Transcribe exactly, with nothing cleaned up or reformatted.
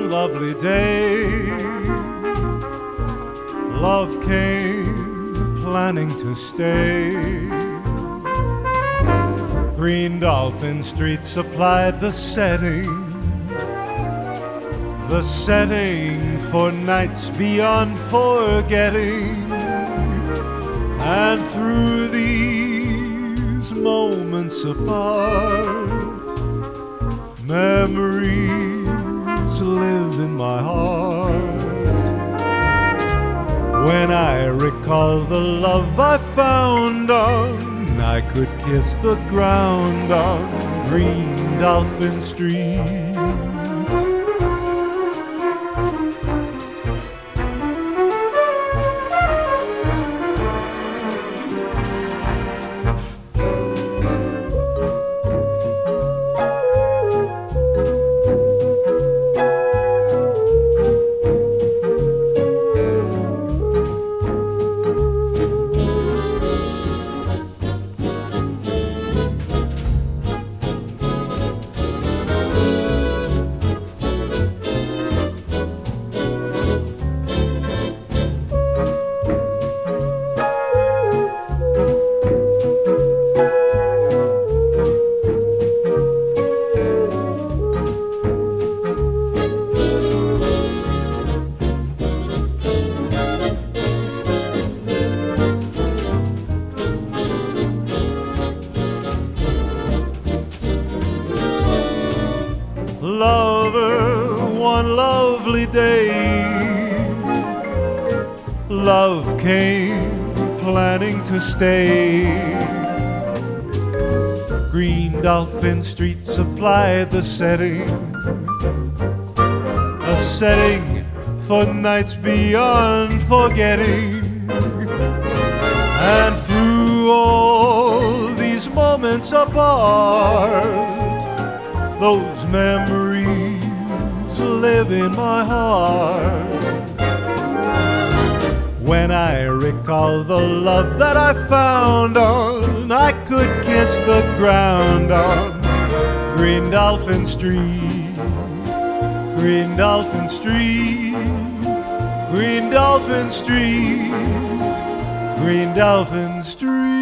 one lovely day, love came planning to stay. Green Dolphin Street supplied the setting, the setting for nights beyond forgetting. And through these moments apart, memories live in my heart. When I recall the love I found on, I could kiss the ground on Green Dolphin Street. Lover, one lovely day, love came planning to stay. Green Dolphin Street supplied the setting, a setting for nights beyond forgetting. And through all these moments apart, those memories live in my heart. When I recall the love that I found on, I could kiss the ground on Green Dolphin Street. Green Dolphin Street, Green Dolphin Street, Green Dolphin Street.